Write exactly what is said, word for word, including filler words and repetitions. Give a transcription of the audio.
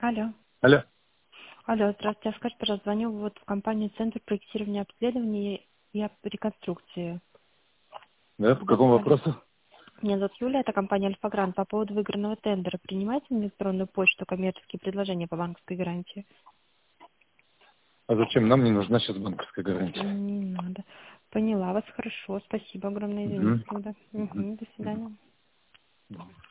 Алло. Алло. Алло, здравствуйте. А скажите, пожалуйста, звоню вот в компанию Центр проектирования обследования и об- реконструкции. Да, по какому Достали. вопросу? Меня зовут Юля, это компания Альфа-Грант. По поводу выигранного тендера принимаете на электронную почту коммерческие предложения по банковской гарантии? А зачем? Нам не нужна сейчас банковская гарантия. Не надо. Поняла вас, хорошо. Спасибо огромное, извините Мгм. тогда. Мгм. Мгм, до Мгм. свидания.